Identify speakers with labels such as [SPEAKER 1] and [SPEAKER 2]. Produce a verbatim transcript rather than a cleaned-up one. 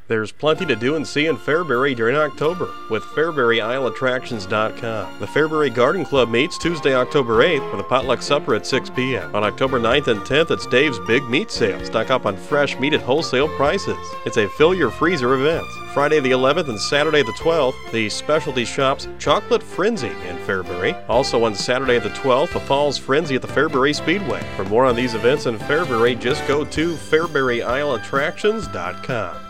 [SPEAKER 1] There's plenty to do and see in Fairbury during October with Fairbury Isle Attractions dot com. The Fairbury Garden Club meets Tuesday, October eighth with a potluck supper at six p.m. On October ninth and tenth, it's Dave's Big Meat Sale. Stock up on fresh meat at wholesale prices. It's a fill your freezer event. Friday the eleventh and Saturday the twelfth, the Specialty Shop's Chocolate Frenzy in Fairbury. Also on Saturday the twelfth, a Falls Frenzy at the Fairbury Speedway. For more on these events in Fairbury, just go to Fairbury Isle Attractions dot com.